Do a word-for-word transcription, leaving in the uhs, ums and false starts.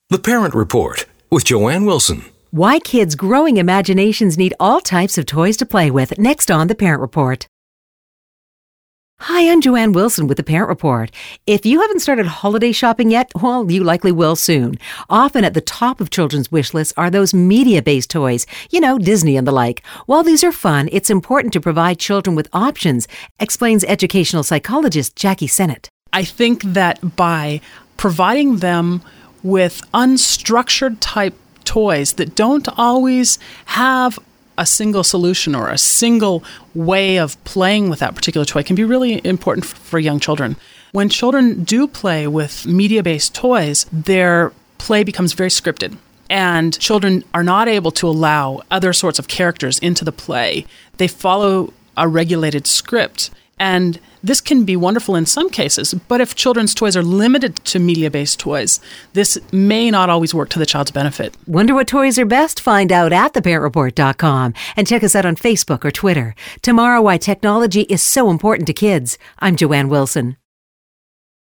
The Parent Report with Joanne Wilson. Why kids' growing imaginations need all types of toys to play with. Next on The Parent Report. Hi, I'm Joanne Wilson with The Parent Report. If you haven't started holiday shopping yet, well, you likely will soon. Often at the top of children's wish lists are those media-based toys, you know, Disney and the like. While these are fun, it's important to provide children with options, explains educational psychologist Jackie Sennett. I think that by providing them with unstructured type toys that don't always have a single solution or a single way of playing with that particular toy can be really important for young children. When children do play with media-based toys, their play becomes very scripted, and children are not able to allow other sorts of characters into the play. They follow a regulated script. And this can be wonderful in some cases, but if children's toys are limited to media-based toys, this may not always work to the child's benefit. Wonder what toys are best? Find out at the parent report dot com and check us out on Facebook or Twitter. Tomorrow, why technology is so important to kids. I'm Joanne Wilson.